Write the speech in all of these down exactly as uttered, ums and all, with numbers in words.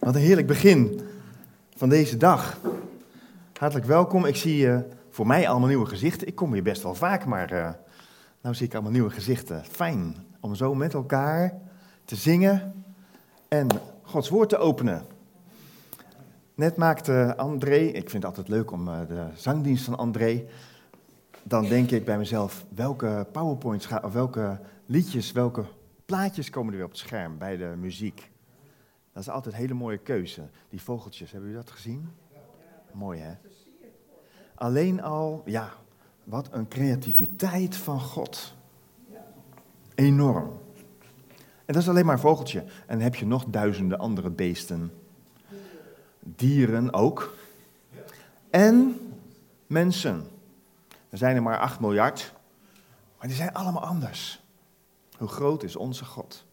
Wat een heerlijk begin van deze dag. Hartelijk welkom. Ik zie uh, voor mij allemaal nieuwe gezichten. Ik kom hier best wel vaak, maar uh, nou zie ik allemaal nieuwe gezichten. Fijn om zo met elkaar te zingen en Gods woord te openen. Net maakte André, ik vind het altijd leuk om uh, de zangdienst van André. Dan denk ik bij mezelf, welke powerpoints, gaan, of welke liedjes, welke plaatjes komen er weer op het scherm bij de muziek. Dat is altijd een hele mooie keuze. Die vogeltjes, hebben jullie dat gezien? Mooi, hè? Alleen al, ja, wat een creativiteit van God. Enorm. En dat is alleen maar een vogeltje. En dan heb je nog duizenden andere beesten. Dieren ook. En mensen. Er zijn er maar acht miljard. Maar die zijn allemaal anders. Hoe groot is onze God?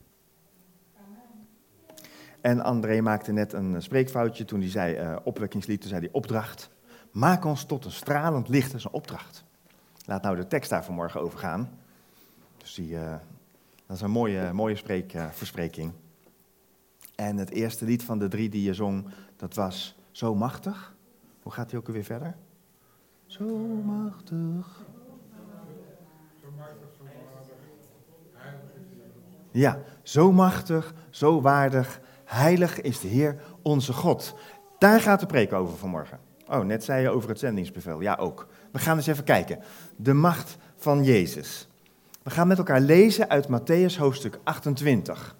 En André maakte net een spreekfoutje toen hij zei, uh, opwekkingslied, toen zei hij opdracht. Maak ons tot een stralend licht, dat is een opdracht. Laat nou de tekst daar vanmorgen over gaan. Dus die, uh, dat is een mooie, mooie spreek, uh, verspreking. En het eerste lied van de drie die je zong, dat was Zo machtig. Hoe gaat die ook weer verder? Zo machtig. Ja, zo machtig, zo waardig. Heilig is de Heer, onze God. Daar gaat de preek over vanmorgen. Oh, net zei je over het zendingsbevel. Ja, ook. We gaan eens even kijken. De macht van Jezus. We gaan met elkaar lezen uit Mattheüs hoofdstuk achtentwintig.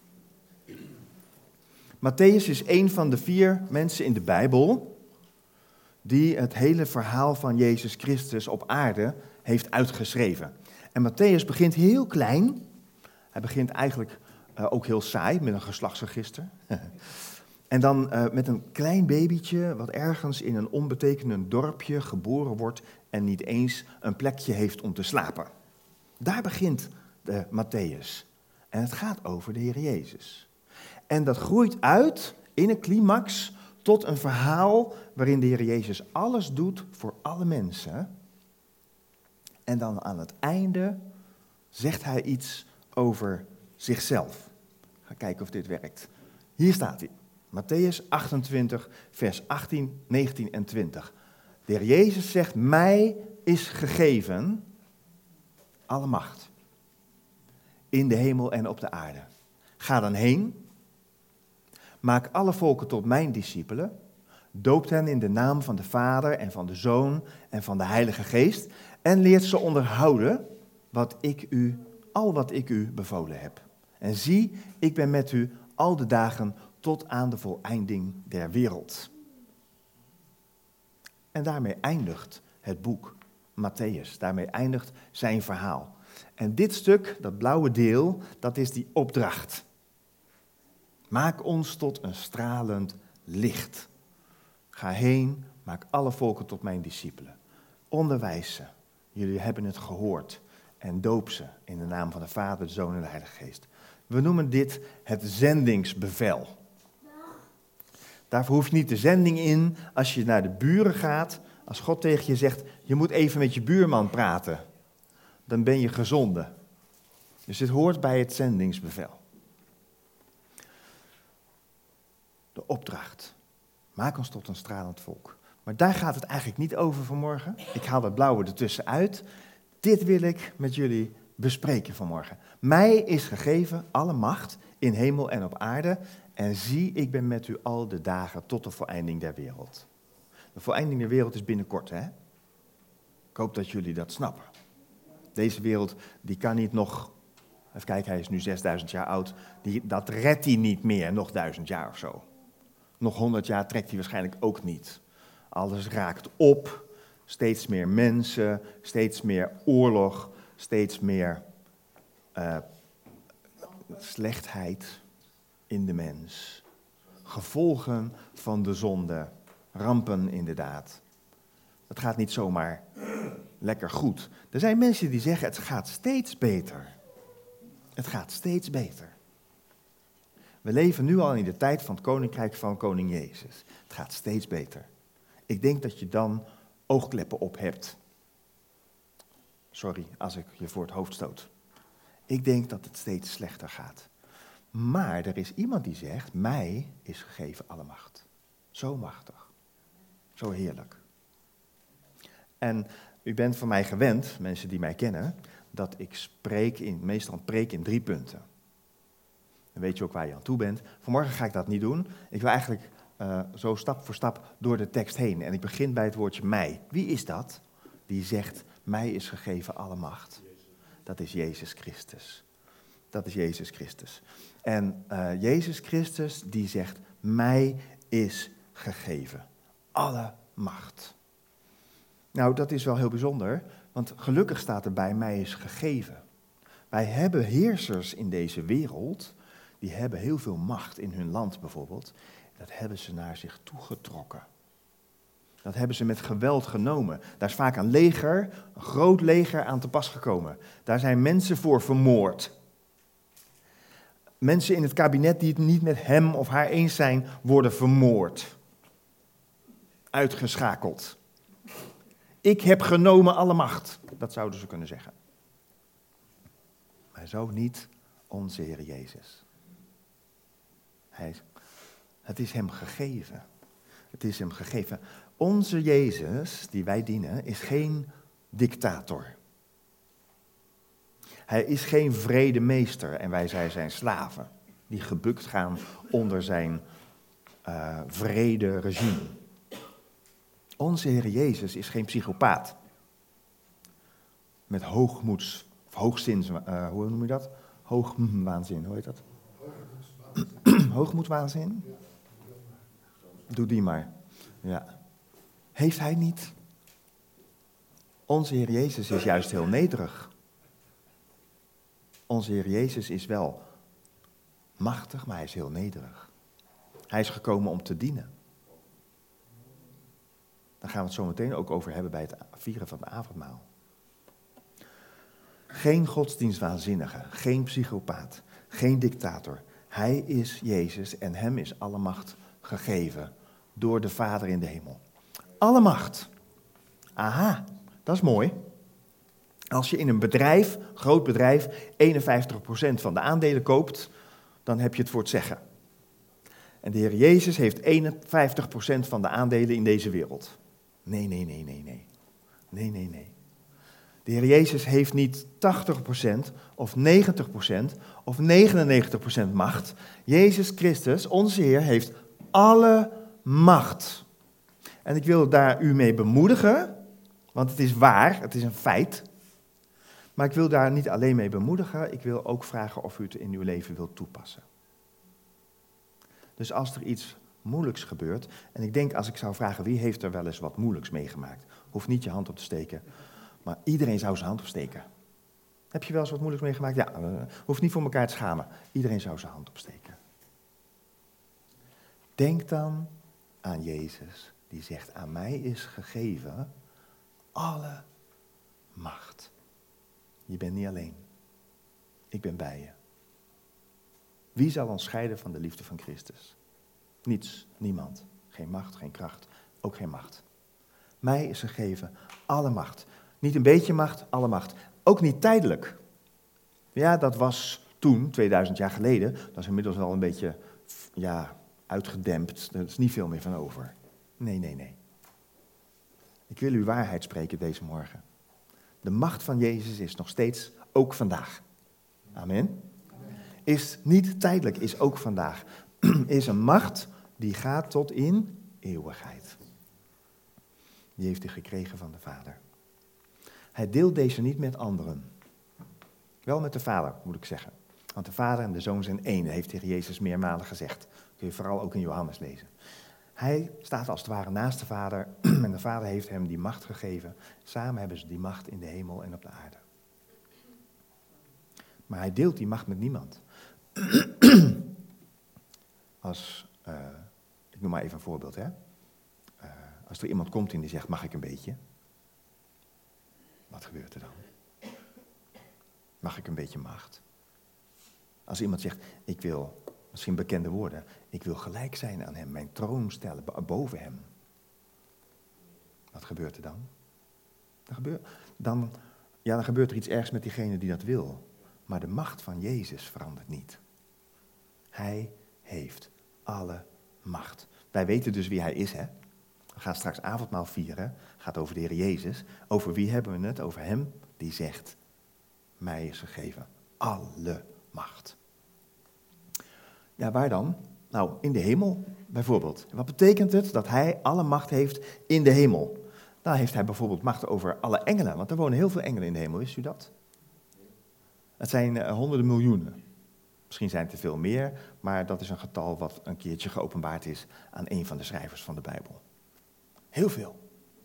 Mattheüs is een van de vier mensen in de Bijbel die het hele verhaal van Jezus Christus op aarde heeft uitgeschreven. En Mattheüs begint heel klein. Hij begint eigenlijk uh, ook heel saai, met een geslachtsregister. En dan uh, met een klein babytje wat ergens in een onbetekenend dorpje geboren wordt en niet eens een plekje heeft om te slapen. Daar begint de Mattheüs. En het gaat over de Heer Jezus. En dat groeit uit in een climax tot een verhaal waarin de Heer Jezus alles doet voor alle mensen. En dan aan het einde zegt hij iets over zichzelf. Ga kijken of dit werkt. Hier staat hij. Mattheüs achtentwintig, vers achttien, negentien en twintig. De Heer Jezus zegt, mij is gegeven alle macht. In de hemel en op de aarde. Ga dan heen. Maak alle volken tot mijn discipelen. Doop hen in de naam van de Vader en van de Zoon en van de Heilige Geest. En leert ze onderhouden wat ik u, al wat ik u bevolen heb. En zie, ik ben met u al de dagen tot aan de voleinding der wereld. En daarmee eindigt het boek Mattheüs. Daarmee eindigt zijn verhaal. En dit stuk, dat blauwe deel, dat is die opdracht. Maak ons tot een stralend licht. Ga heen, maak alle volken tot mijn discipelen. Onderwijs ze. Jullie hebben het gehoord. En doop ze in de naam van de Vader, de Zoon en de Heilige Geest. We noemen dit het zendingsbevel. Daarvoor hoef je niet de zending in als je naar de buren gaat. Als God tegen je zegt, je moet even met je buurman praten. Dan ben je gezonden. Dus dit hoort bij het zendingsbevel. De opdracht. Maak ons tot een stralend volk. Maar daar gaat het eigenlijk niet over vanmorgen. Ik haal dat blauwe ertussen uit. Dit wil ik met jullie bespreken vanmorgen. Mij is gegeven alle macht in hemel en op aarde. En zie, ik ben met u al de dagen tot de voleinding der wereld. De voleinding der wereld is binnenkort, hè? Ik hoop dat jullie dat snappen. Deze wereld, die kan niet nog... Even kijken, hij is nu zesduizend jaar oud. Die, dat redt hij niet meer, nog duizend jaar of zo. Nog honderd jaar trekt hij waarschijnlijk ook niet. Alles raakt op. Steeds meer mensen, steeds meer oorlog, steeds meer uh, slechtheid in de mens. Gevolgen van de zonde, rampen inderdaad. Het gaat niet zomaar lekker goed. Er zijn mensen die zeggen, het gaat steeds beter. Het gaat steeds beter. We leven nu al in de tijd van het koninkrijk van koning Jezus. Het gaat steeds beter. Ik denk dat je dan oogkleppen op hebt. Sorry als ik je voor het hoofd stoot. Ik denk dat het steeds slechter gaat. Maar er is iemand die zegt, mij is gegeven alle macht. Zo machtig. Zo heerlijk. En u bent van mij gewend, mensen die mij kennen, dat ik spreek in, meestal preek in drie punten. Dan weet je ook waar je aan toe bent. Vanmorgen ga ik dat niet doen. Ik wil eigenlijk uh, zo stap voor stap door de tekst heen. En ik begin bij het woordje mij. Wie is dat die zegt, mij is gegeven alle macht? Dat is Jezus Christus. Dat is Jezus Christus. En uh, Jezus Christus die zegt, mij is gegeven alle macht. Nou, dat is wel heel bijzonder, want gelukkig staat erbij, mij is gegeven. Wij hebben heersers in deze wereld, die hebben heel veel macht in hun land bijvoorbeeld. Dat hebben ze naar zich toegetrokken. Dat hebben ze met geweld genomen. Daar is vaak een leger, een groot leger aan te pas gekomen. Daar zijn mensen voor vermoord. Mensen in het kabinet die het niet met hem of haar eens zijn, worden vermoord. Uitgeschakeld. Ik heb genomen alle macht. Dat zouden ze kunnen zeggen. Maar zo niet onze Heer Jezus. Hij, het is hem gegeven. Het is hem gegeven. Onze Jezus, die wij dienen, is geen dictator. Hij is geen vredemeester en wij zijn zijn slaven. Die gebukt gaan onder zijn uh, vrede regime. Onze Heer Jezus is geen psychopaat. Met hoogmoeds, of hoogzins, uh, hoe noem je dat? Hoogwaanzin, hoe heet dat? Hoogmoedwaanzin? Doe die maar. Ja. Heeft hij niet? Onze Heer Jezus is juist heel nederig. Onze Heer Jezus is wel machtig, maar hij is heel nederig. Hij is gekomen om te dienen. Daar gaan we het zo meteen ook over hebben bij het vieren van het avondmaal. Geen godsdienstwaanzinnige, geen psychopaat, geen dictator. Hij is Jezus en hem is alle macht gegeven door de Vader in de hemel. Alle macht. Aha, dat is mooi. Als je in een bedrijf, groot bedrijf, eenenvijftig procent van de aandelen koopt, dan heb je het voor het zeggen. En de Heer Jezus heeft eenenvijftig procent van de aandelen in deze wereld. Nee, nee, nee, nee, nee. Nee, nee, nee. De Heer Jezus heeft niet tachtig procent of negentig procent of negenennegentig procent macht. Jezus Christus, onze Heer, heeft alle macht. En ik wil daar u mee bemoedigen, want het is waar, het is een feit. Maar ik wil daar niet alleen mee bemoedigen, ik wil ook vragen of u het in uw leven wilt toepassen. Dus als er iets moeilijks gebeurt, en ik denk als ik zou vragen wie heeft er wel eens wat moeilijks meegemaakt, hoeft niet je hand op te steken, maar iedereen zou zijn hand opsteken. Heb je wel eens wat moeilijks meegemaakt? Ja, uh, hoeft niet voor elkaar te schamen. Iedereen zou zijn hand opsteken. Denk dan aan Jezus, die zegt, aan mij is gegeven alle macht. Je bent niet alleen. Ik ben bij je. Wie zal ons scheiden van de liefde van Christus? Niets, niemand. Geen macht, geen kracht, ook geen macht. Mij is gegeven alle macht. Niet een beetje macht, alle macht. Ook niet tijdelijk. Ja, dat was toen, tweeduizend jaar geleden. Dat is inmiddels wel een beetje, ja, uitgedempt. Er is niet veel meer van over. Nee, nee, nee. Ik wil u waarheid spreken deze morgen. De macht van Jezus is nog steeds ook vandaag. Amen. Is niet tijdelijk, is ook vandaag. Is een macht die gaat tot in eeuwigheid. Die heeft hij gekregen van de Vader. Hij deelt deze niet met anderen. Wel met de Vader, moet ik zeggen. Want de Vader en de Zoon zijn één, heeft de Heer Jezus meermalen gezegd. Kun je vooral ook in Johannes lezen. Hij staat als het ware naast de Vader en de Vader heeft hem die macht gegeven. Samen hebben ze die macht in de hemel en op de aarde. Maar hij deelt die macht met niemand. Als, uh, ik noem maar even een voorbeeld, hè. Uh, als er iemand komt en die zegt, mag ik een beetje? Wat gebeurt er dan? Mag ik een beetje macht? Als iemand zegt, ik wil, misschien bekende woorden, ik wil gelijk zijn aan hem, mijn troon stellen boven hem. Wat gebeurt er dan? Dan gebeurt, dan, ja, dan gebeurt er iets ergs met diegene die dat wil. Maar de macht van Jezus verandert niet. Hij heeft alle macht. Wij weten dus wie hij is, hè? We gaan straks avondmaal vieren. Het gaat over de Heer Jezus. Over wie hebben we het? Over hem die zegt, mij is gegeven alle macht. Ja, waar dan? Nou, in de hemel bijvoorbeeld. Wat betekent het dat hij alle macht heeft in de hemel? Dan heeft hij bijvoorbeeld macht over alle engelen, want er wonen heel veel engelen in de hemel, wist u dat? Het zijn uh, honderden miljoenen. Misschien zijn het er veel meer, maar dat is een getal wat een keertje geopenbaard is aan een van de schrijvers van de Bijbel. Heel veel.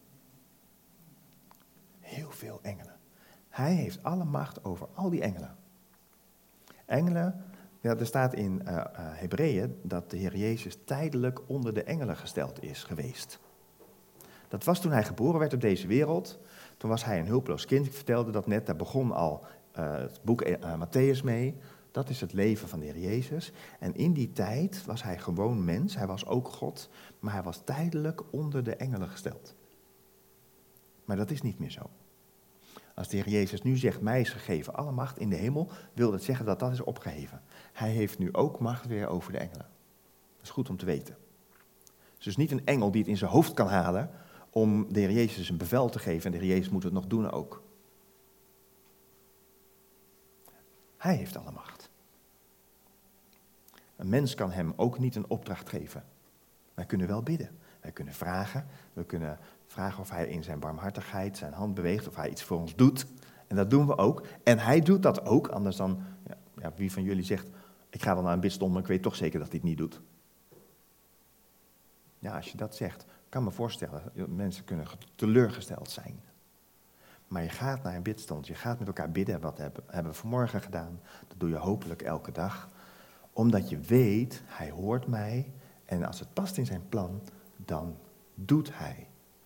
Heel veel engelen. Hij heeft alle macht over al die engelen. Engelen, ja, er staat in uh, uh, Hebreeën dat de Heer Jezus tijdelijk onder de engelen gesteld is geweest. Dat was toen hij geboren werd op deze wereld. Toen was hij een hulpeloos kind. Ik vertelde dat net, daar begon al uh, het boek uh, Matthäus mee. Dat is het leven van de Heer Jezus. En in die tijd was hij gewoon mens. Hij was ook God. Maar hij was tijdelijk onder de engelen gesteld. Maar dat is niet meer zo. Als de Heer Jezus nu zegt, mij is gegeven alle macht in de hemel, wil dat zeggen dat dat is opgeheven. Hij heeft nu ook macht weer over de engelen. Dat is goed om te weten. Het is dus niet een engel die het in zijn hoofd kan halen om de Heer Jezus een bevel te geven. En de Heer Jezus moet het nog doen ook. Hij heeft alle macht. Een mens kan hem ook niet een opdracht geven. Wij kunnen wel bidden. Wij kunnen vragen. We kunnen vragen of hij in zijn barmhartigheid zijn hand beweegt, of hij iets voor ons doet. En dat doen we ook. En hij doet dat ook, anders dan, ja, ja, wie van jullie zegt, ik ga wel naar een bidstond, maar ik weet toch zeker dat hij het niet doet. Ja, als je dat zegt, kan me voorstellen, mensen kunnen teleurgesteld zijn. Maar je gaat naar een bidstond, je gaat met elkaar bidden, wat hebben, hebben we vanmorgen gedaan. Dat doe je hopelijk elke dag. Omdat je weet, hij hoort mij en als het past in zijn plan, dan doet hij.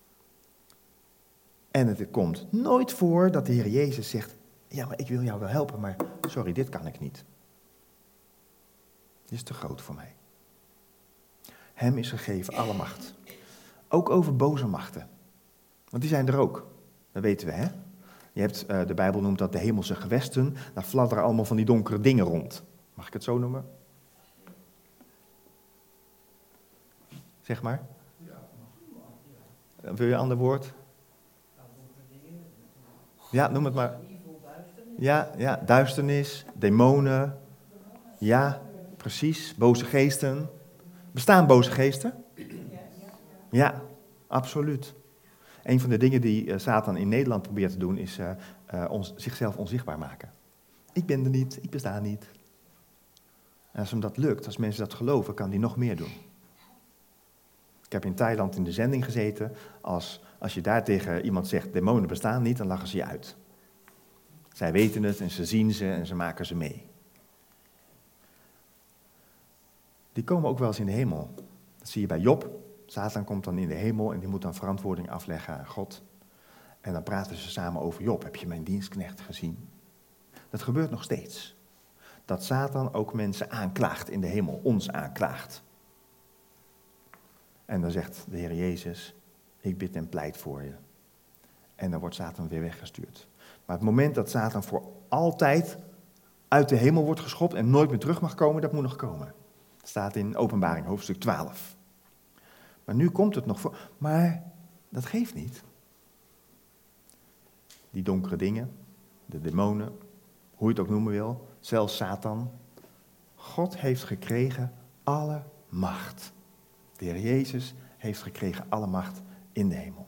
En het komt nooit voor dat de Heer Jezus zegt, ja, maar ik wil jou wel helpen, maar sorry, dit kan ik niet. Dit is te groot voor mij. Hem is gegeven alle macht. Ook over boze machten. Want die zijn er ook. Dat weten we, hè? Je hebt, uh, de Bijbel noemt dat de hemelse gewesten. Daar fladderen allemaal van die donkere dingen rond. Mag ik het zo noemen? Zeg maar. Wil je een ander woord? Ja, noem het maar. Ja, ja, duisternis, demonen. Ja, precies. Boze geesten. Bestaan boze geesten? Ja, absoluut. Een van de dingen die uh, Satan in Nederland probeert te doen, is uh, uh, ons, zichzelf onzichtbaar maken. Ik ben er niet, ik besta niet. En als hem dat lukt, als mensen dat geloven, kan hij nog meer doen. Ik heb in Thailand in de zending gezeten. Als, als je daar tegen iemand zegt, demonen bestaan niet, dan lachen ze je uit. Zij weten het en ze zien ze en ze maken ze mee. Die komen ook wel eens in de hemel. Dat zie je bij Job. Satan komt dan in de hemel en die moet dan verantwoording afleggen aan God. En dan praten ze samen over Job. Heb je mijn dienstknecht gezien? Dat gebeurt nog steeds. Dat Satan ook mensen aanklaagt in de hemel, ons aanklaagt. En dan zegt de Heer Jezus, ik bid en pleit voor je. En dan wordt Satan weer weggestuurd. Maar het moment dat Satan voor altijd uit de hemel wordt geschopt en nooit meer terug mag komen, dat moet nog komen. Dat staat in Openbaring, hoofdstuk twaalf. Maar nu komt het nog voor. Maar dat geeft niet. Die donkere dingen, de demonen, hoe je het ook noemen wil, zelfs Satan. God heeft gekregen alle macht. De Heer Jezus heeft gekregen alle macht in de hemel.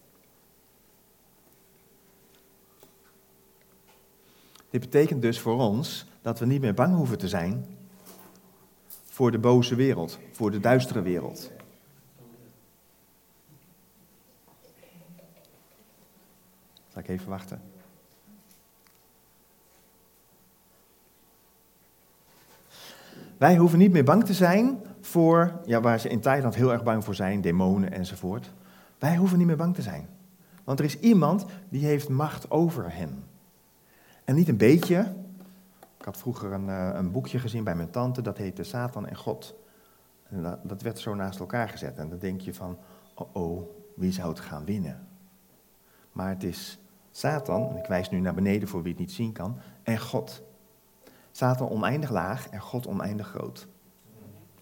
Dit betekent dus voor ons dat we niet meer bang hoeven te zijn voor de boze wereld, voor de duistere wereld. Zal ik even wachten? Wij hoeven niet meer bang te zijn voor, ja, waar ze in Thailand heel erg bang voor zijn, demonen enzovoort. Wij hoeven niet meer bang te zijn. Want er is iemand die heeft macht over hen. En niet een beetje. Ik had vroeger een, uh, een boekje gezien bij mijn tante, dat heette Satan en God. En dat, dat werd zo naast elkaar gezet. En dan denk je van, oh oh, wie zou het gaan winnen? Maar het is Satan, en ik wijs nu naar beneden voor wie het niet zien kan, en God. Satan oneindig laag en God oneindig groot.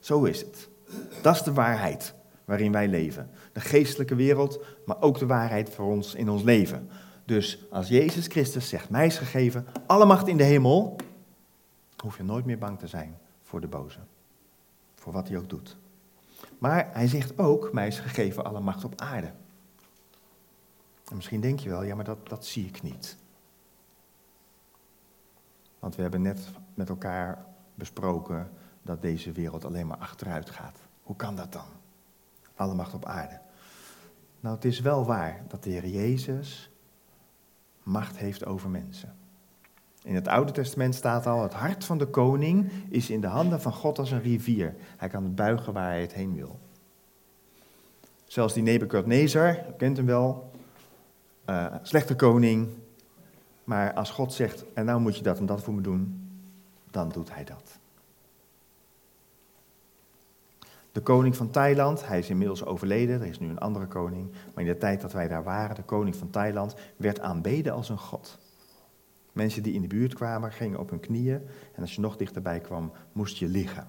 Zo is het. Dat is de waarheid waarin wij leven. De geestelijke wereld, maar ook de waarheid voor ons in ons leven. Dus als Jezus Christus zegt, mij is gegeven alle macht in de hemel, hoef je nooit meer bang te zijn voor de boze. Voor wat hij ook doet. Maar hij zegt ook, mij is gegeven alle macht op aarde. En misschien denk je wel, ja, maar dat, dat zie ik niet. Want we hebben net met elkaar besproken dat deze wereld alleen maar achteruit gaat. Hoe kan dat dan? Alle macht op aarde. Nou, het is wel waar dat de Heer Jezus macht heeft over mensen. In het Oude Testament staat al, het hart van de koning is in de handen van God als een rivier. Hij kan het buigen waar hij het heen wil. Zelfs die Nebukadnezar, u kent hem wel, uh, slechte koning. Maar als God zegt, en nou moet je dat en dat voor me doen, dan doet hij dat. De koning van Thailand, hij is inmiddels overleden, er is nu een andere koning. Maar in de tijd dat wij daar waren, de koning van Thailand, werd aanbeden als een god. Mensen die in de buurt kwamen, gingen op hun knieën. En als je nog dichterbij kwam, moest je liggen.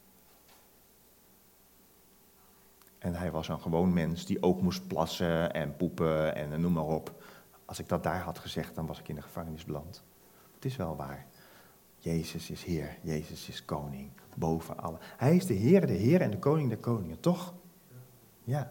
En hij was een gewoon mens die ook moest plassen en poepen en noem maar op. Als ik dat daar had gezegd, dan was ik in de gevangenis beland. Het is wel waar. Jezus is Heer, Jezus is koning, boven alle. Hij is de Heer, de Heer en de koning der koningen, toch? Ja.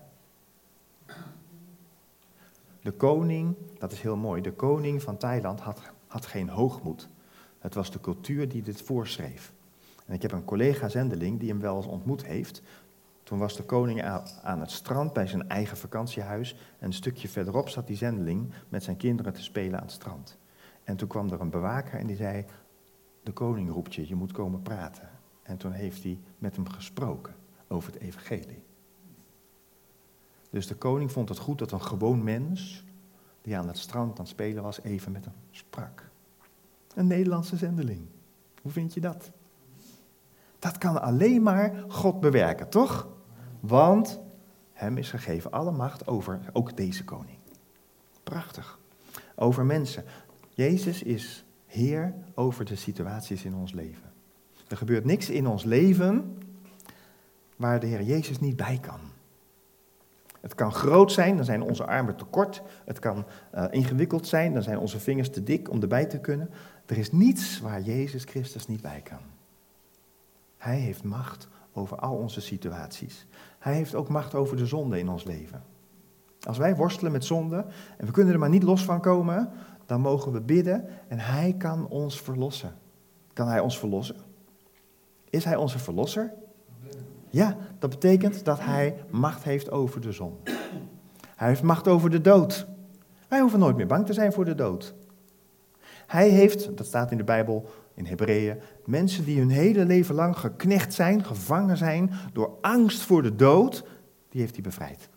De koning, dat is heel mooi, de koning van Thailand had, had geen hoogmoed. Het was de cultuur die dit voorschreef. En ik heb een collega-zendeling die hem wel eens ontmoet heeft. Toen was de koning aan het strand bij zijn eigen vakantiehuis. En een stukje verderop zat die zendeling met zijn kinderen te spelen aan het strand. En toen kwam er een bewaker en die zei, de koning roept je, je moet komen praten. En toen heeft hij met hem gesproken over het evangelie. Dus de koning vond het goed dat een gewoon mens, die aan het strand aan het spelen was, even met hem sprak. Een Nederlandse zendeling. Hoe vind je dat? Dat kan alleen maar God bewerken, toch? Want hem is gegeven alle macht over ook deze koning. Prachtig. Over mensen. Jezus is Heer over de situaties in ons leven. Er gebeurt niks in ons leven waar de Heer Jezus niet bij kan. Het kan groot zijn, dan zijn onze armen te kort. Het kan uh, ingewikkeld zijn, dan zijn onze vingers te dik om erbij te kunnen. Er is niets waar Jezus Christus niet bij kan. Hij heeft macht over al onze situaties. Hij heeft ook macht over de zonde in ons leven. Als wij worstelen met zonde en we kunnen er maar niet los van komen, dan mogen we bidden en hij kan ons verlossen. Kan hij ons verlossen? Is hij onze verlosser? Ja, dat betekent dat hij macht heeft over de zonde. Hij heeft macht over de dood. Wij hoeven nooit meer bang te zijn voor de dood. Hij heeft, dat staat in de Bijbel, in Hebreeën, mensen die hun hele leven lang geknecht zijn, gevangen zijn door angst voor de dood, die heeft hij bevrijd.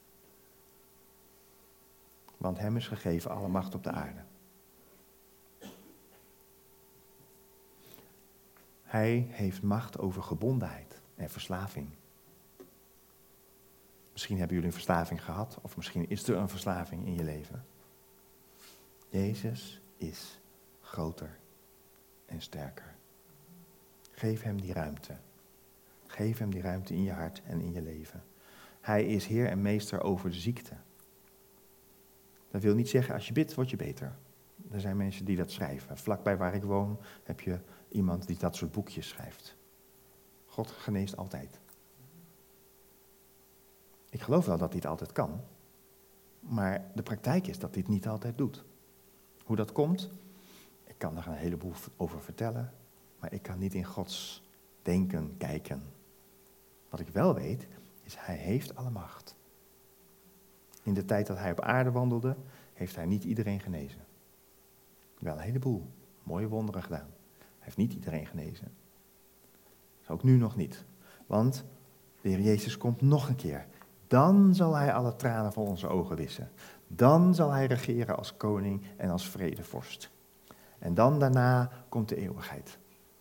Want hem is gegeven alle macht op de aarde. Hij heeft macht over gebondenheid en verslaving. Misschien hebben jullie een verslaving gehad, of misschien is er een verslaving in je leven. Jezus is groter en sterker. Geef hem die ruimte. Geef hem die ruimte in je hart en in je leven. Hij is Heer en Meester over de ziekte. Dat wil niet zeggen, als je bidt, word je beter. Er zijn mensen die dat schrijven. Vlakbij waar ik woon heb je iemand die dat soort boekjes schrijft. God geneest altijd. Ik geloof wel dat hij het altijd kan. Maar de praktijk is dat hij het niet altijd doet. Hoe dat komt, ik kan er een heleboel over vertellen. Maar ik kan niet in Gods denken kijken. Wat ik wel weet, is hij heeft alle macht. In de tijd dat hij op aarde wandelde, heeft hij niet iedereen genezen. Wel een heleboel mooie wonderen gedaan. Hij heeft niet iedereen genezen. Ook nu nog niet. Want de Heer Jezus komt nog een keer. Dan zal hij alle tranen van onze ogen wissen. Dan zal hij regeren als koning en als vredevorst. En dan daarna komt de eeuwigheid.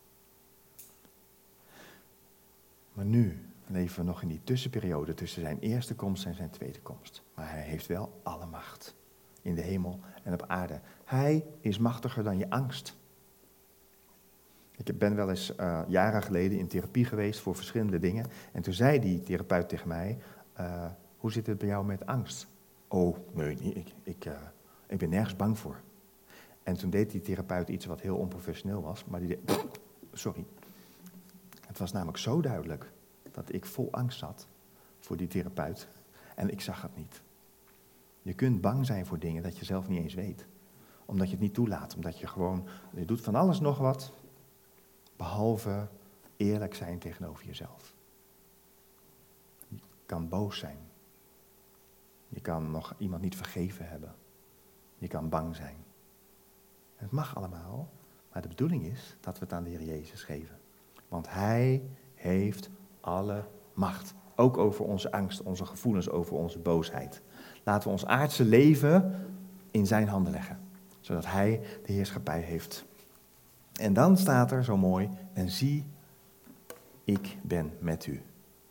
Maar nu leven we nog in die tussenperiode tussen zijn eerste komst en zijn tweede komst. Maar hij heeft wel alle macht. In de hemel en op aarde. Hij is machtiger dan je angst. Ik ben wel eens uh, jaren geleden in therapie geweest voor verschillende dingen. En toen zei die therapeut tegen mij, uh, hoe zit het bij jou met angst? Oh, nee, niet. Ik, ik, uh, ik ben nergens bang voor. En toen deed die therapeut iets wat heel onprofessioneel was. Maar die deed, sorry. Het was namelijk zo duidelijk dat ik vol angst zat voor die therapeut. En ik zag het niet. Je kunt bang zijn voor dingen dat je zelf niet eens weet. Omdat je het niet toelaat. Omdat je gewoon, je doet van alles nog wat. Behalve eerlijk zijn tegenover jezelf. Je kan boos zijn. Je kan nog iemand niet vergeven hebben. Je kan bang zijn. Het mag allemaal, maar de bedoeling is dat we het aan de Heer Jezus geven. Want Hij heeft alle macht. Ook over onze angst, onze gevoelens, over onze boosheid. Laten we ons aardse leven in zijn handen leggen. Zodat Hij de heerschappij heeft. En dan staat er zo mooi, en zie, ik ben met u.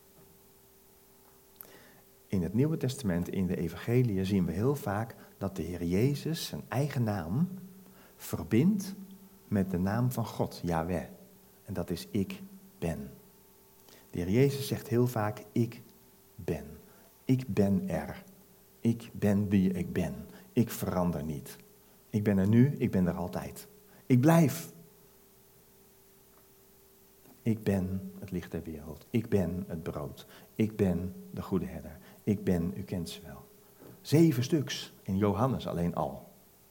In het Nieuwe Testament, in de Evangeliën, zien we heel vaak dat de Heer Jezus zijn eigen naam verbindt met de naam van God, Yahweh. En dat is ik ben. De Heer Jezus zegt heel vaak, ik ben. Ik ben er. Ik ben wie ik ben. Ik verander niet. Ik ben er nu, ik ben er altijd. Ik blijf. Ik ben het licht der wereld. Ik ben het brood. Ik ben de goede herder. Ik ben, u kent ze wel. Zeven stuks in Johannes alleen al.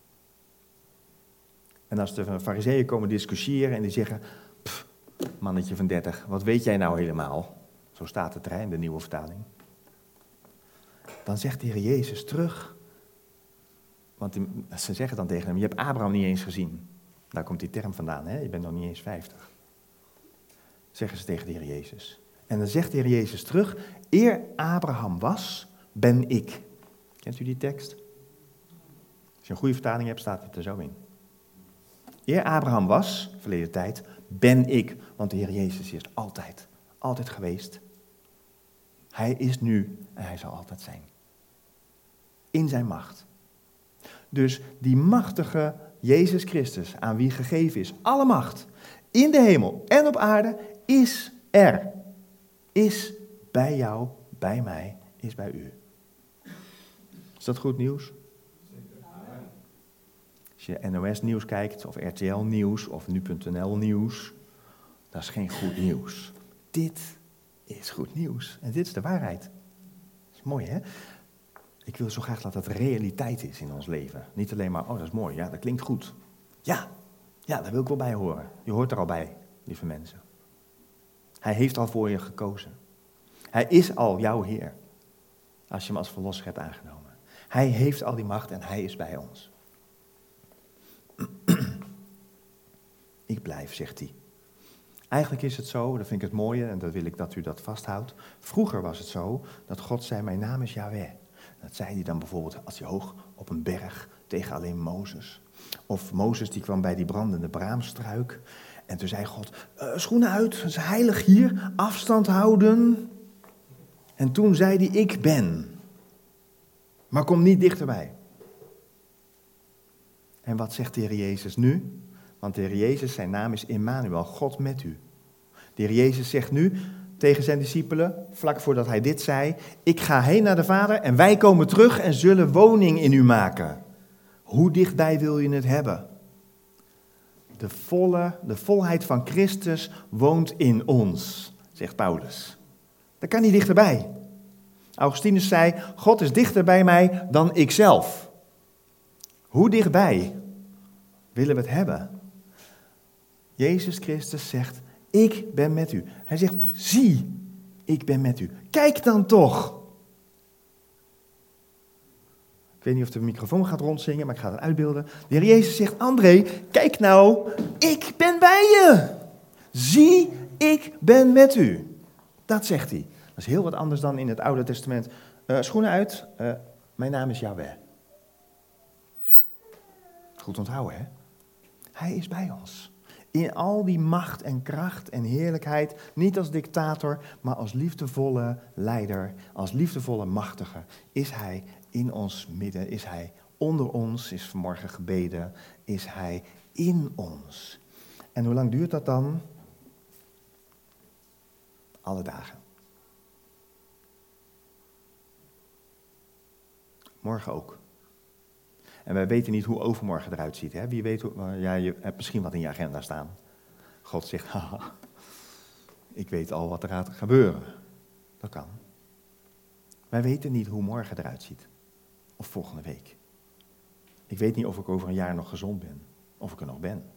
En als de farizeeën komen discussiëren en die zeggen, pff, mannetje van dertig, wat weet jij nou helemaal? Zo staat het er in de nieuwe vertaling. Dan zegt de Heer Jezus terug, want die, ze zeggen dan tegen hem, je hebt Abraham niet eens gezien. Daar komt die term vandaan, hè? Je bent nog niet eens vijftig. Zeggen ze tegen de Heer Jezus. En dan zegt de Heer Jezus terug, eer Abraham was, ben ik. Kent u die tekst? Als je een goede vertaling hebt, staat het er zo in. Eer Abraham was, verleden tijd, ben ik. Want de Heer Jezus is altijd, altijd geweest. Hij is nu en hij zal altijd zijn. In zijn macht. Dus die machtige Jezus Christus, aan wie gegeven is alle macht, in de hemel en op aarde, is er. Is bij jou, bij mij, is bij u. Is dat goed nieuws? Als je N O S nieuws kijkt, of R T L nieuws, of nu punt n l nieuws, dat is geen goed nieuws. Dit is goed nieuws. En dit is de waarheid. Dat is mooi, hè? Ik wil zo graag dat het realiteit is in ons leven. Niet alleen maar, oh, dat is mooi, ja, dat klinkt goed. Ja, ja, daar wil ik wel bij horen. Je hoort er al bij, lieve mensen. Hij heeft al voor je gekozen. Hij is al jouw Heer, als je hem als verlosser hebt aangenomen. Hij heeft al die macht en hij is bij ons. Ik blijf, zegt hij. Eigenlijk is het zo, dat vind ik het mooie en dat wil ik dat u dat vasthoudt. Vroeger was het zo dat God zei, mijn naam is Yahweh. Dat zei hij dan bijvoorbeeld als hij hoog op een berg tegen alleen Mozes. Of Mozes die kwam bij die brandende braamstruik. En toen zei God, uh, schoenen uit, het is heilig hier, afstand houden. En toen zei hij, ik ben. Maar kom niet dichterbij. En wat zegt de Heer Jezus nu? Want de Heer Jezus, zijn naam is Immanuel, God met u. De Heer Jezus zegt nu tegen zijn discipelen, vlak voordat hij dit zei, ik ga heen naar de Vader en wij komen terug en zullen woning in u maken. Hoe dichtbij wil je het hebben? De, volle, de volheid van Christus woont in ons, zegt Paulus. Dat kan niet dichterbij. Augustinus zei, God is dichter bij mij dan ikzelf. Hoe dichtbij willen we het hebben? Jezus Christus zegt, ik ben met u. Hij zegt, zie, ik ben met u. Kijk dan toch. Ik weet niet of de microfoon gaat rondzingen, maar ik ga het uitbeelden. De Heer Jezus zegt, André, kijk nou, ik ben bij je. Zie, ik ben met u. Dat zegt hij. Dat is heel wat anders dan in het Oude Testament. Uh, schoenen uit, uh, mijn naam is Yahweh. Goed onthouden, hè? Hij is bij ons. In al die macht en kracht en heerlijkheid, niet als dictator, maar als liefdevolle leider, als liefdevolle machtige, is hij in ons midden, is hij onder ons, is vanmorgen gebeden, is hij in ons. En hoe lang duurt dat dan? Alle dagen. Morgen ook. En wij weten niet hoe overmorgen eruit ziet. Hè? Wie weet, hoe, ja, je hebt misschien wat in je agenda staan. God zegt, haha, ik weet al wat er gaat gebeuren. Dat kan. Wij weten niet hoe morgen eruit ziet. Of volgende week. Ik weet niet of ik over een jaar nog gezond ben. Of ik er nog ben.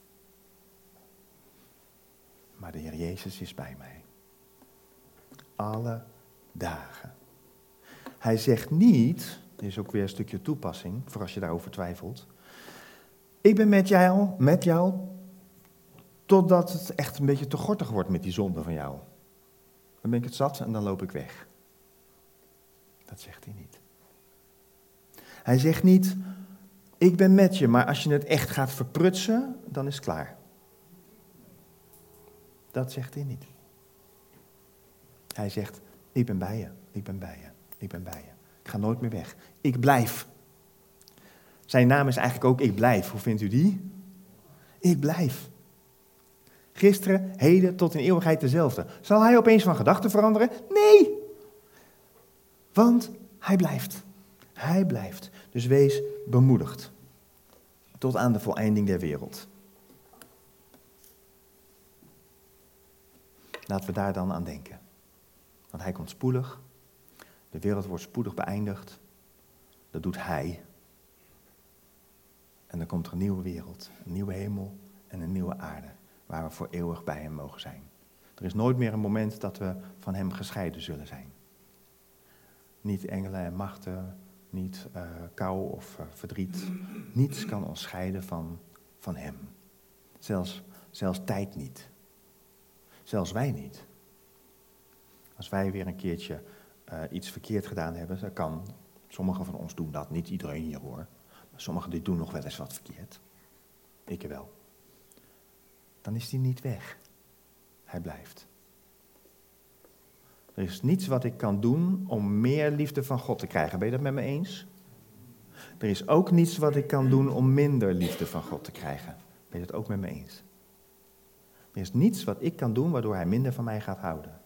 Maar de Heer Jezus is bij mij. Alle dagen. Hij zegt niet, dit is ook weer een stukje toepassing, voor als je daarover twijfelt. Ik ben met jou, met jou, totdat het echt een beetje te gortig wordt met die zonde van jou. Dan ben ik het zat en dan loop ik weg. Dat zegt hij niet. Hij zegt niet, ik ben met je, maar als je het echt gaat verprutsen, dan is het klaar. Dat zegt hij niet. Hij zegt, ik ben bij je, ik ben bij je, ik ben bij je. Ik ga nooit meer weg. Ik blijf. Zijn naam is eigenlijk ook ik blijf. Hoe vindt u die? Ik blijf. Gisteren, heden, tot in eeuwigheid dezelfde. Zal hij opeens van gedachten veranderen? Nee. Want hij blijft. Hij blijft. Dus wees bemoedigd. Tot aan de voleinding der wereld. Laten we daar dan aan denken. Want hij komt spoedig. De wereld wordt spoedig beëindigd. Dat doet hij. En dan komt er een nieuwe wereld, een nieuwe hemel en een nieuwe aarde. Waar we voor eeuwig bij hem mogen zijn. Er is nooit meer een moment dat we van hem gescheiden zullen zijn. Niet engelen en machten, niet uh, kou of uh, verdriet. Niets kan ons scheiden van, van hem. Zelfs, zelfs tijd niet. Zelfs wij niet. Als wij weer een keertje uh, iets verkeerd gedaan hebben, dan kan, sommigen van ons doen dat, niet iedereen hier hoor. Maar sommigen die doen nog wel eens wat verkeerd. Ik wel. Dan is die niet weg. Hij blijft. Er is niets wat ik kan doen om meer liefde van God te krijgen. Ben je dat met me eens? Er is ook niets wat ik kan doen om minder liefde van God te krijgen. Ben je dat ook met me eens? Er is niets wat ik kan doen waardoor hij minder van mij gaat houden.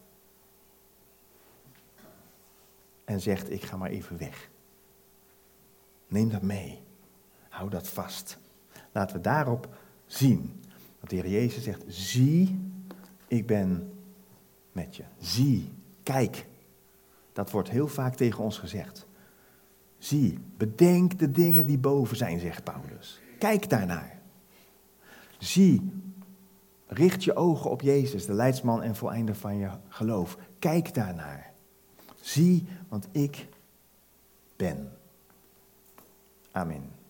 En zegt, ik ga maar even weg. Neem dat mee. Hou dat vast. Laten we daarop zien. Want de Heer Jezus zegt, zie, ik ben met je. Zie, kijk. Dat wordt heel vaak tegen ons gezegd. Zie, bedenk de dingen die boven zijn, zegt Paulus. Kijk daarnaar. Zie, richt je ogen op Jezus, de leidsman en voleinder van je geloof. Kijk daarnaar. Zie, want ik ben. Amen.